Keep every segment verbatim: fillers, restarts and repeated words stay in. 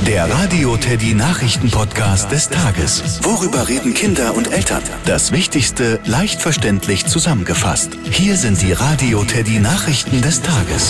Der Radio Teddy Nachrichten-Podcast des Tages. Worüber reden Kinder und Eltern? Das Wichtigste leicht verständlich zusammengefasst. Hier sind die Radio Teddy Nachrichten des Tages.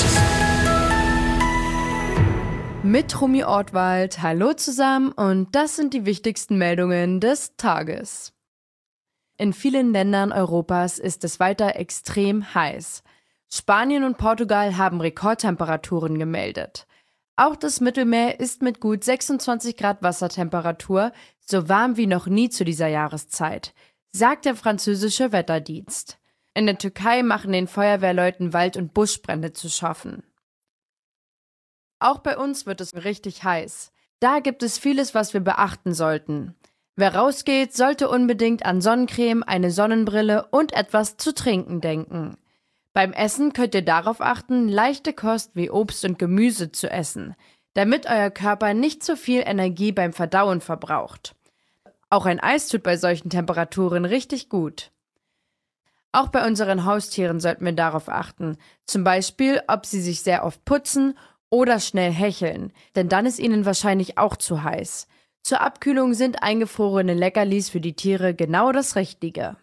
Mit Rumi Ortwald, hallo zusammen und das sind die wichtigsten Meldungen des Tages. In vielen Ländern Europas ist es weiter extrem heiß. Spanien und Portugal haben Rekordtemperaturen gemeldet. Auch das Mittelmeer ist mit gut sechsundzwanzig Grad Wassertemperatur so warm wie noch nie zu dieser Jahreszeit, sagt der französische Wetterdienst. In der Türkei machen den Feuerwehrleuten Wald- und Buschbrände zu schaffen. Auch bei uns wird es richtig heiß. Da gibt es vieles, was wir beachten sollten. Wer rausgeht, sollte unbedingt an Sonnencreme, eine Sonnenbrille und etwas zu trinken denken. Beim Essen könnt ihr darauf achten, leichte Kost wie Obst und Gemüse zu essen, damit euer Körper nicht zu viel Energie beim Verdauen verbraucht. Auch ein Eis tut bei solchen Temperaturen richtig gut. Auch bei unseren Haustieren sollten wir darauf achten, zum Beispiel, ob sie sich sehr oft putzen oder schnell hecheln, denn dann ist ihnen wahrscheinlich auch zu heiß. Zur Abkühlung sind eingefrorene Leckerlis für die Tiere genau das Richtige.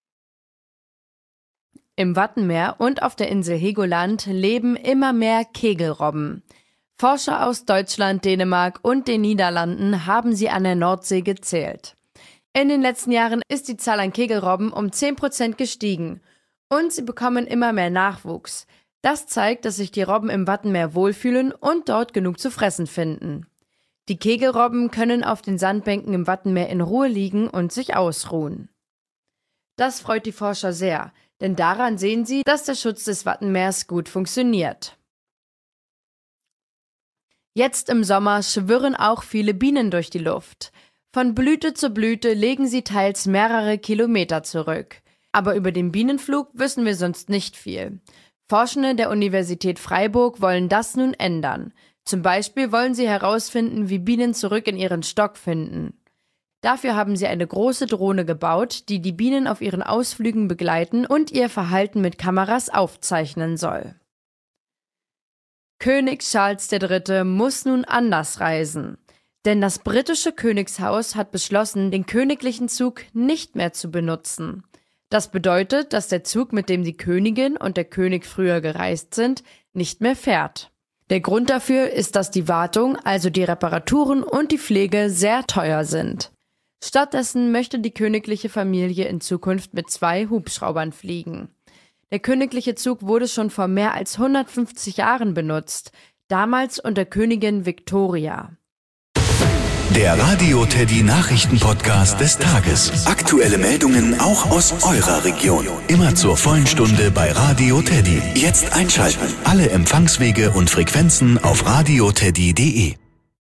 Im Wattenmeer und auf der Insel Helgoland leben immer mehr Kegelrobben. Forscher aus Deutschland, Dänemark und den Niederlanden haben sie an der Nordsee gezählt. In den letzten Jahren ist die Zahl an Kegelrobben um zehn Prozent gestiegen und sie bekommen immer mehr Nachwuchs. Das zeigt, dass sich die Robben im Wattenmeer wohlfühlen und dort genug zu fressen finden. Die Kegelrobben können auf den Sandbänken im Wattenmeer in Ruhe liegen und sich ausruhen. Das freut die Forscher sehr, denn daran sehen sie, dass der Schutz des Wattenmeers gut funktioniert. Jetzt im Sommer schwirren auch viele Bienen durch die Luft. Von Blüte zu Blüte legen sie teils mehrere Kilometer zurück. Aber über den Bienenflug wissen wir sonst nicht viel. Forschende der Universität Freiburg wollen das nun ändern. Zum Beispiel wollen sie herausfinden, wie Bienen zurück in ihren Stock finden. Dafür haben sie eine große Drohne gebaut, die die Bienen auf ihren Ausflügen begleiten und ihr Verhalten mit Kameras aufzeichnen soll. König Charles der Dritte muss nun anders reisen. Denn das britische Königshaus hat beschlossen, den königlichen Zug nicht mehr zu benutzen. Das bedeutet, dass der Zug, mit dem die Königin und der König früher gereist sind, nicht mehr fährt. Der Grund dafür ist, dass die Wartung, also die Reparaturen und die Pflege sehr teuer sind. Stattdessen möchte die königliche Familie in Zukunft mit zwei Hubschraubern fliegen. Der königliche Zug wurde schon vor mehr als hundertfünfzig Jahren benutzt, damals unter Königin Victoria. Der Radio Teddy Nachrichten-Podcast des Tages. Aktuelle Meldungen auch aus eurer Region. Immer zur vollen Stunde bei Radio Teddy. Jetzt einschalten. Alle Empfangswege und Frequenzen auf radioteddy punkt de.